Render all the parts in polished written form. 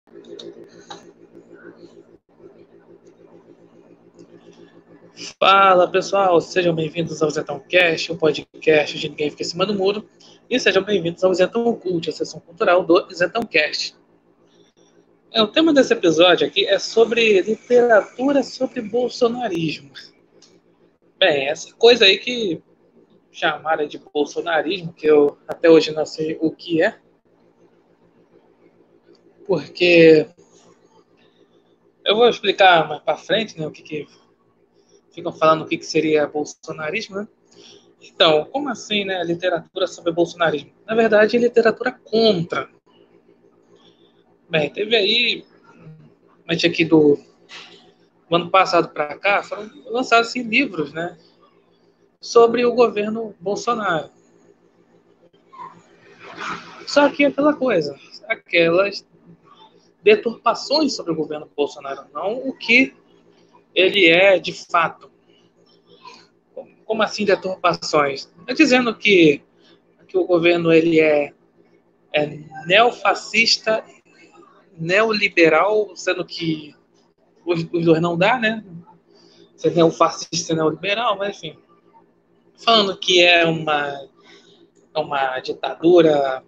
Fala pessoal, sejam bem-vindos ao Zetão Cast, o podcast de Ninguém Fica em Cima do Muro, e sejam bem-vindos ao Zetão Cult, a sessão cultural do Zetão Cast. O tema desse episódio aqui é sobre literatura sobre bolsonarismo. Bem, essa coisa aí que chamaram de bolsonarismo, que eu até hoje não sei o que é, porque eu vou explicar mais para frente, né, o que ficam falando o que seria bolsonarismo, né? Então, como assim, né, literatura sobre bolsonarismo? Na verdade, literatura contra. Bem, teve aí, mas aqui do ano passado para cá, foram lançados assim, livros, né, sobre o governo Bolsonaro. Só que aquela coisa, aquelas deturpações sobre o governo Bolsonaro, não o que ele é de fato. Como assim deturpações? É dizendo que o governo ele é neofascista, neoliberal, sendo que os dois não dá, né? Ser neofascista e neoliberal, mas enfim. Falando que é uma ditadura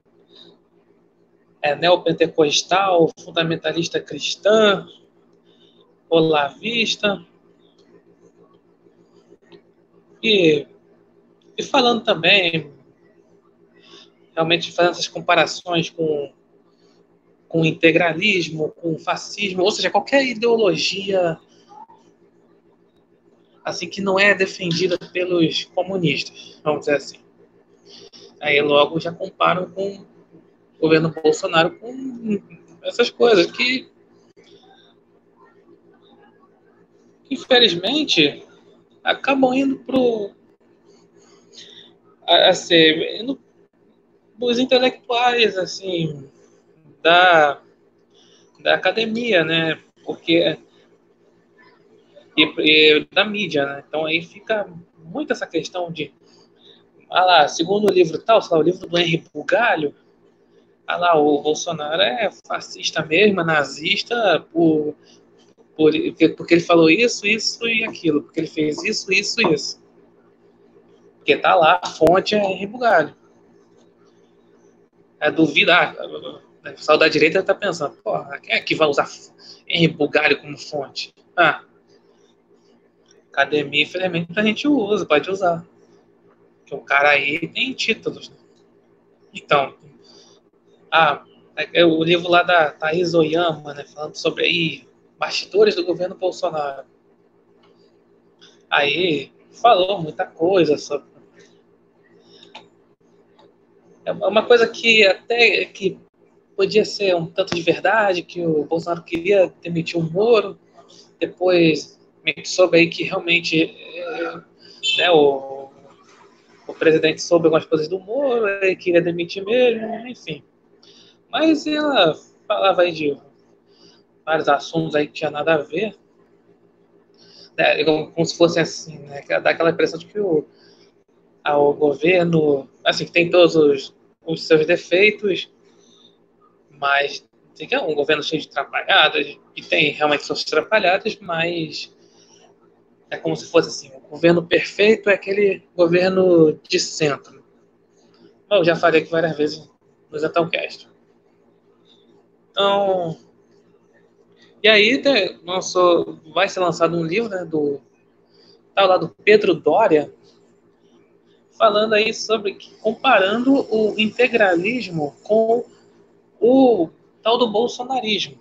neopentecostal, fundamentalista cristã, olavista. E falando também, realmente fazendo essas comparações com integralismo, com fascismo, ou seja, qualquer ideologia assim que não é defendida pelos comunistas, vamos dizer assim. Aí logo já comparam com o governo Bolsonaro com essas coisas que infelizmente acabam indo pro indo os intelectuais assim da academia, né? Porque e da mídia, né? Então aí fica muito essa questão de lá, segundo o livro tal, sei lá, o livro do Henri Bugalho, lá, o Bolsonaro é fascista mesmo, nazista, porque ele falou isso, isso e aquilo, porque ele fez isso, isso e isso. Porque tá lá, a fonte é Henri Bugalho. É duvidar. O pessoal da direita tá pensando, porra, quem é que vai usar Henri Bugalho como fonte? Academia, infelizmente, a gente usa, pode usar. Porque o cara aí tem títulos. Né? Então, o livro lá da Thaís Oyama, né, falando sobre aí, bastidores do governo Bolsonaro. Aí falou muita coisa sobre. É uma coisa que até que podia ser um tanto de verdade, que o Bolsonaro queria demitir o Moro, depois soube aí que realmente né, o presidente soube algumas coisas do Moro, ele queria demitir mesmo, enfim. Mas ela falava aí de vários assuntos aí que tinha nada a ver, né, como se fosse assim, né, dá aquela impressão de que o governo, assim, que tem todos os seus defeitos, mas assim, que é um governo cheio de atrapalhadas, e tem realmente suas atrapalhadas, mas é como se fosse assim, o governo perfeito é aquele governo de centro. Eu já falei aqui várias vezes no Zetãocast. Então, e aí vai ser lançado um livro, né, lá do Pedro Doria, falando aí sobre, comparando o integralismo com o tal do bolsonarismo.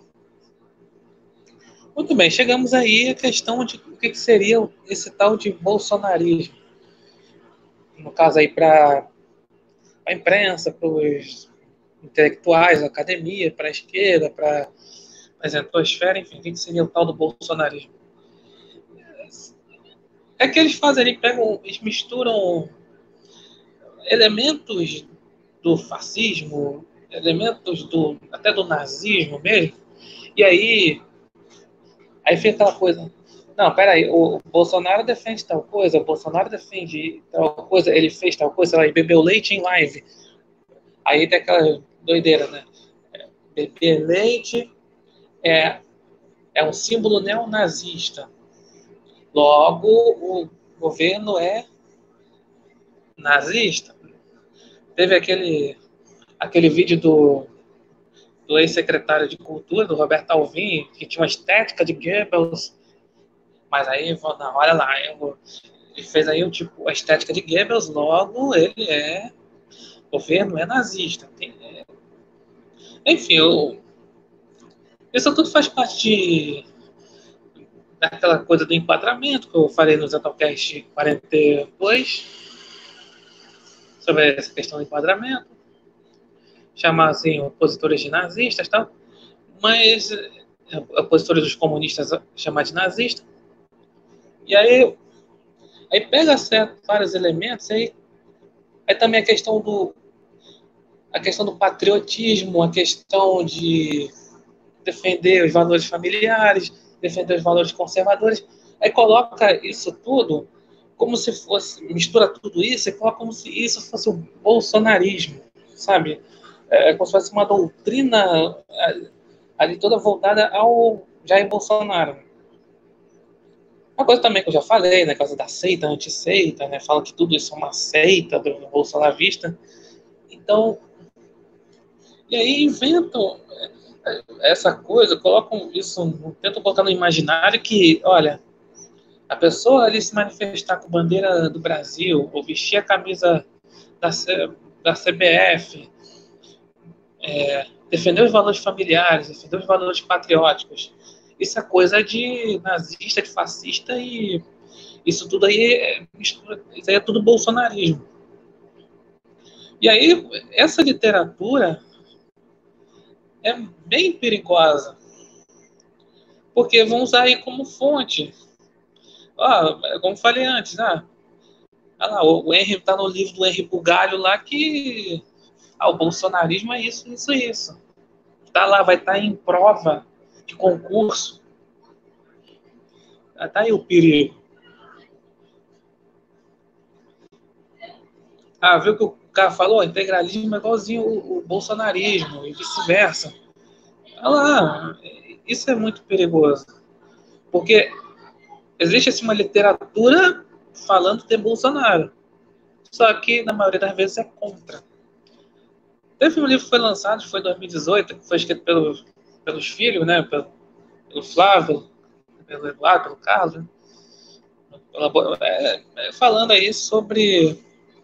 Muito bem, chegamos aí à questão de o que seria esse tal de bolsonarismo. No caso aí para a imprensa, para os intelectuais, a academia, para a esquerda, para a exantosfera, enfim, o que seria o tal do bolsonarismo. É que eles fazem, eles misturam elementos do fascismo, elementos até do nazismo mesmo, e aí fica aquela coisa, não, peraí, o Bolsonaro defende tal coisa, o Bolsonaro defende tal coisa, ele fez tal coisa, ele bebeu leite em live. Aí tem aquela doideira, né? Beber leite é, é um símbolo neonazista. Logo, o governo é nazista. Teve aquele vídeo do ex-secretário de Cultura, do Roberto Alvim, que tinha uma estética de Goebbels, mas aí, não, olha lá, ele fez aí a estética de Goebbels, logo ele o governo é nazista. Enfim, isso tudo faz parte daquela coisa do enquadramento que eu falei no Zetocast 42, sobre essa questão do enquadramento, chamar assim opositores de nazistas e tal, mas opositores dos comunistas chamar de nazista, e aí pega vários elementos, aí também a questão do patriotismo, a questão de defender os valores familiares, defender os valores conservadores, aí coloca isso tudo como se fosse, mistura tudo isso e coloca como se isso fosse o bolsonarismo, sabe? Como se fosse uma doutrina ali toda voltada ao Jair Bolsonaro. Uma coisa também que eu já falei, né, coisa da seita, antisseita, né, fala que tudo isso é uma seita do bolsonarista. Então, e aí inventam essa coisa, colocam isso, tentam colocar no imaginário que, olha, a pessoa ali se manifestar com bandeira do Brasil, ou vestir a camisa da, da CBF, defender os valores familiares, defender os valores patrióticos, isso é coisa de nazista, de fascista, e isso tudo aí isso aí é tudo bolsonarismo. E aí, essa literatura é bem perigosa, porque vão usar aí como fonte. Como falei antes, o Henry está no livro do Henry Bugalho lá que o bolsonarismo é isso, isso, isso. Tá lá, vai estar em prova de concurso. Tá aí o perigo. Viu que o cara falou? Integralismo é igualzinho o bolsonarismo e vice-versa. Olha lá, isso é muito perigoso. Porque existe assim, uma literatura falando de Bolsonaro. Só que, na maioria das vezes, é contra. Teve um livro que foi lançado, foi em 2018, que foi escrito pelos filhos, né? Pelo Flávio, pelo Eduardo, pelo Carlos, né? Falando aí sobre.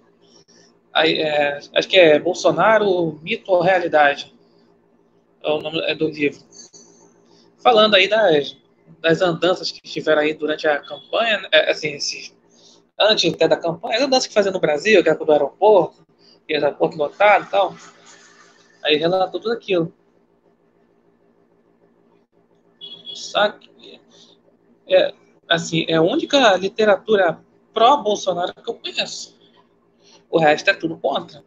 Acho que é Bolsonaro, Mito ou Realidade. É o nome do livro. Falando aí das andanças que tiveram aí durante a campanha, assim, antes até da campanha, as andanças que fazia no Brasil, que era do aeroporto, que era aeroporto lotado e tal. Aí relatou tudo aquilo. Só que, assim, é a única literatura pró-Bolsonaro que eu conheço. O resto é tudo contra.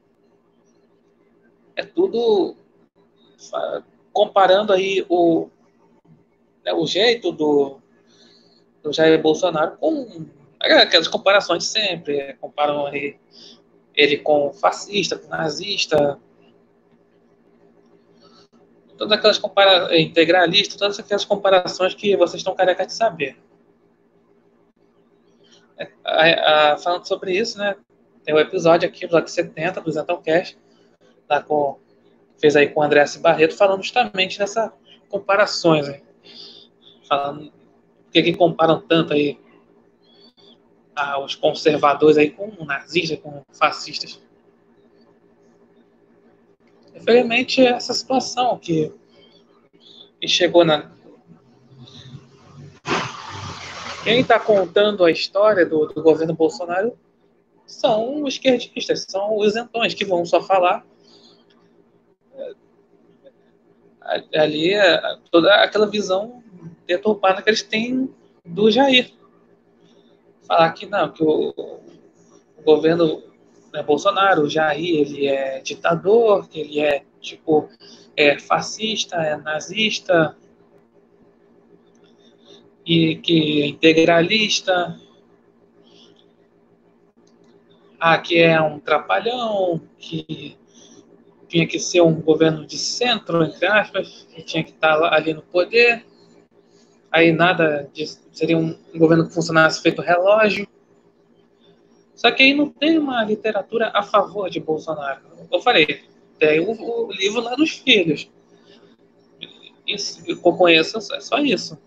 É tudo comparando aí o jeito do Jair Bolsonaro com aquelas comparações de sempre. Comparam aí ele com fascista, com nazista, todas aquelas integralistas, todas aquelas comparações que vocês estão carecas de saber. Falando sobre isso, né? Tem um episódio aqui, episódio 70 do Zetocast, fez aí com o André S. Barreto, falando justamente dessas comparações. Né? Falando por que comparam tanto aí os conservadores aí com nazistas, com fascistas. Infelizmente, essa situação que chegou na. Quem está contando a história do governo Bolsonaro são os esquerdistas, são os isentões que vão só falar ali toda aquela visão deturpada que eles têm do Jair. Falar que não, que o governo Bolsonaro, o Jair, ele é ditador, que ele é tipo fascista, é nazista e que é integralista, que é um trapalhão, que tinha que ser um governo de centro, entre aspas, que tinha que estar ali no poder. Aí nada disso, seria um governo que funcionasse feito relógio. Só que aí não tem uma literatura a favor de Bolsonaro. Eu falei, tem o livro lá dos filhos. Isso, eu conheço, é só isso.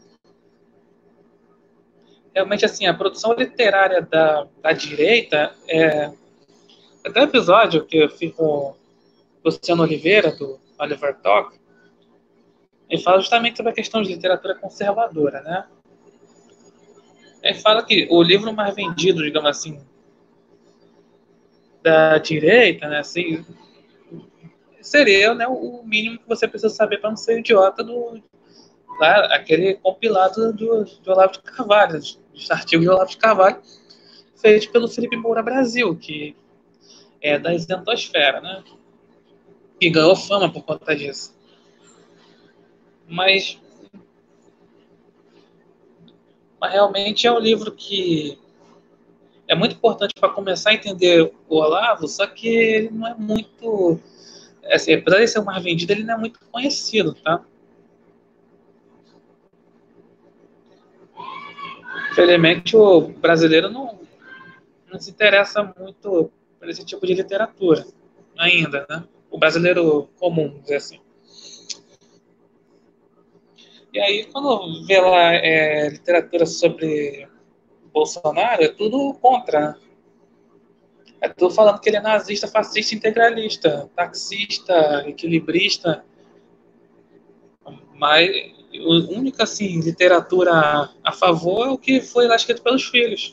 Realmente, assim, a produção literária da direita até o episódio que eu fiz com o Luciano Oliveira, do Oliver Talk, ele fala justamente sobre a questão de literatura conservadora, né? Ele fala que o livro mais vendido, digamos assim, da direita, né, assim, seria, né, o mínimo que você precisa saber para não ser idiota lá, aquele compilado do Olavo de Carvalho, dos artigos de Olavo de Carvalho, feito pelo Felipe Moura Brasil, que é da isentosfera, né? Que ganhou fama por conta disso. Mas realmente é um livro que é muito importante para começar a entender o Olavo, só que ele não é muito. Assim, apesar de ser o mais vendido, ele não é muito conhecido, tá? Infelizmente, o brasileiro não se interessa muito por esse tipo de literatura ainda, né? O brasileiro comum, vamos dizer assim. E aí, quando vê lá literatura sobre Bolsonaro, é tudo contra, né? É tudo falando que ele é nazista, fascista, integralista, taxista, equilibrista. Mas a única assim, literatura a favor é o que foi lá escrito pelos filhos.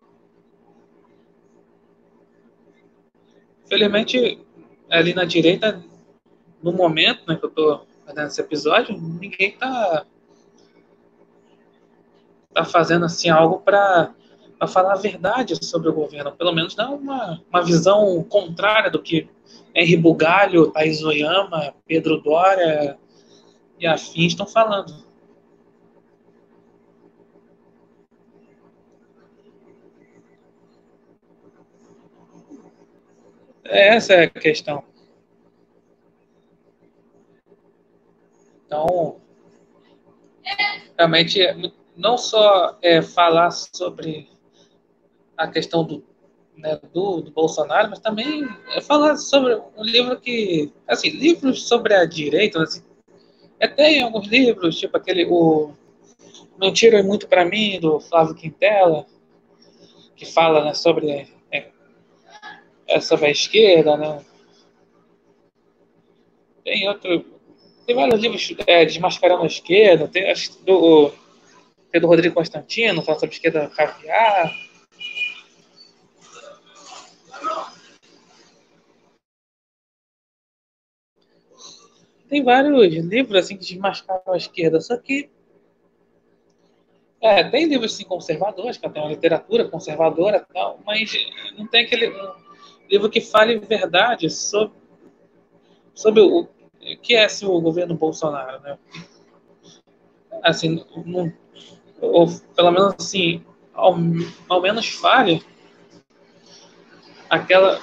Felizmente, ali na direita, no momento, né, que eu estou fazendo esse episódio, ninguém tá fazendo assim algo para falar a verdade sobre o governo, pelo menos dar uma visão contrária do que Henri Bugalho, Thaís Oyama, Pedro Doria e afins estão falando. Essa é a questão. Então, realmente, não só falar sobre a questão do Bolsonaro, mas também falar sobre um livro que, assim, livros sobre a direita, assim, tem alguns livros, tipo o Mentira é Muito para Mim, do Flávio Quintela, que fala, né, sobre a esquerda, né? Tem outro, tem vários livros desmascarando a esquerda, tem do Rodrigo Constantino, falando sobre a esquerda caviar. Tem vários livros assim que desmascaram a esquerda, só que tem livros assim, conservadores, que tem uma literatura conservadora e tal, mas não tem aquele livro que fale verdade sobre o que é assim, o governo Bolsonaro, né? Assim, não, ou pelo menos assim, ao menos fale aquela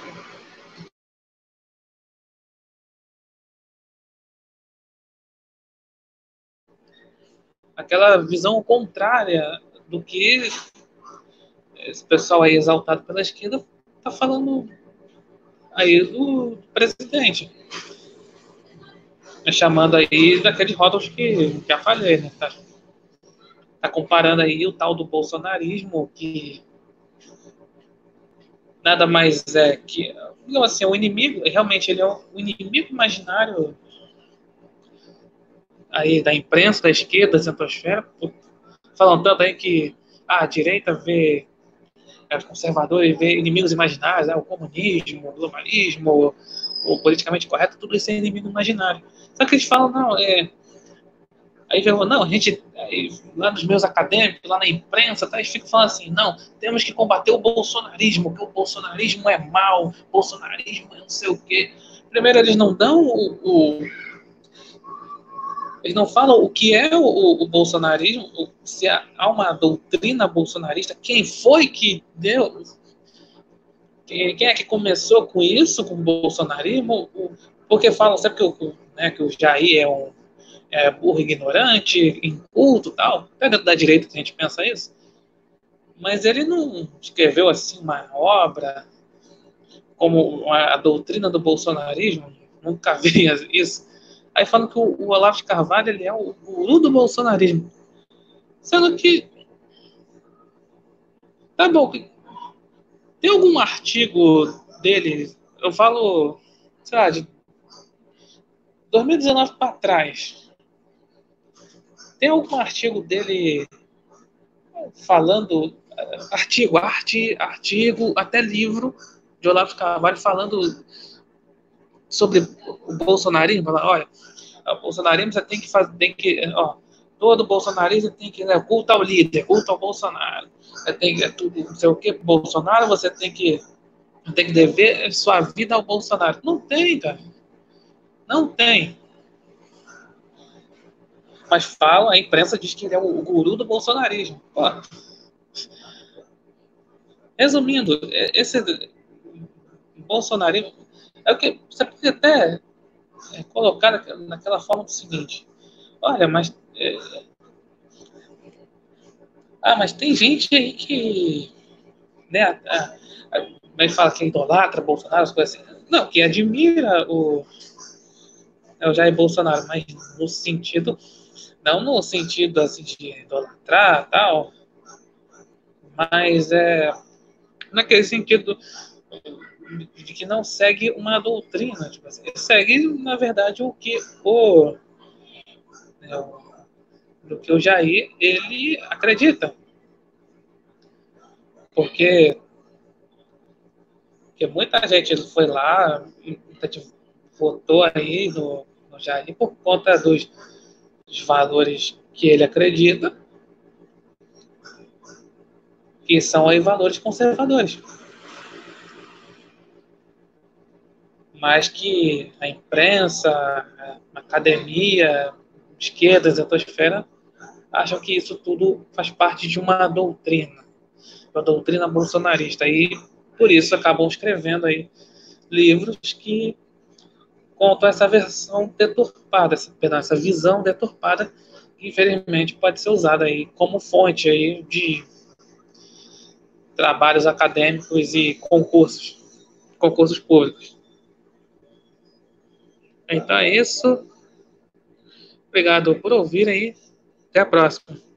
visão contrária do que esse pessoal aí exaltado pela esquerda está falando aí do presidente. Chamando aí daqueles rótulos que já falei, né? Tá comparando aí o tal do bolsonarismo, que nada mais é que, assim, o inimigo, realmente ele é um inimigo imaginário aí da imprensa, da esquerda, da centrosfera, falam tanto aí que a direita vê conservadores, vê inimigos imaginários, o comunismo, o globalismo, o politicamente correto, tudo isso é inimigo imaginário. Só que eles falam, não, aí eu, não, a gente, aí, lá nos meus acadêmicos, lá na imprensa, tá, eles ficam falando assim, não, temos que combater o bolsonarismo, porque o bolsonarismo é mau, o bolsonarismo é não sei o quê. Primeiro, eles não dão eles não falam o que é o bolsonarismo, se há uma doutrina bolsonarista, quem foi que deu, quem é que começou com isso, com o bolsonarismo, Porque falam sempre que o Jair é burro, ignorante, inculto e tal. Até dentro da direita que a gente pensa isso. Mas ele não escreveu assim uma obra como a doutrina do bolsonarismo. Nunca vi isso. Aí falam que o Olavo de Carvalho ele é o guru do bolsonarismo. Sendo que, tá bom, tem algum artigo dele, eu falo, sei lá, de 2019 para trás, tem algum artigo dele falando, artigo, até livro de Olavo de Carvalho falando sobre o bolsonarismo? Falar, olha, o bolsonarismo você tem que fazer, ó, todo bolsonarista tem que, né, culto ao líder, culto ao Bolsonaro. Tem tudo, não sei o que, Bolsonaro, você tem que dever sua vida ao Bolsonaro. Não tem, cara. Não tem. Mas fala, a imprensa diz que ele é o guru do bolsonarismo. Pô, resumindo, esse bolsonarismo é o que você pode até colocar naquela forma do seguinte: olha, mas tem gente aí que, né, mas fala que idolatra Bolsonaro, as coisas assim. Não, que admira o Jair Bolsonaro, mas no sentido, não no sentido assim de idolatrar tal, mas naquele sentido de que não segue uma doutrina, tipo assim, segue, na verdade, né, do que o Jair ele acredita. Porque muita gente foi lá, muita gente votou aí no Jair por conta dos valores que ele acredita, que são aí valores conservadores. Mas que a imprensa, a academia, esquerda, zetosfera, acham que isso tudo faz parte de uma doutrina bolsonarista. E por isso acabam escrevendo aí livros que contam essa versão deturpada, essa visão deturpada, que infelizmente pode ser usada aí como fonte aí de trabalhos acadêmicos e concursos públicos. Então é isso. Obrigado por ouvir aí. Até a próxima.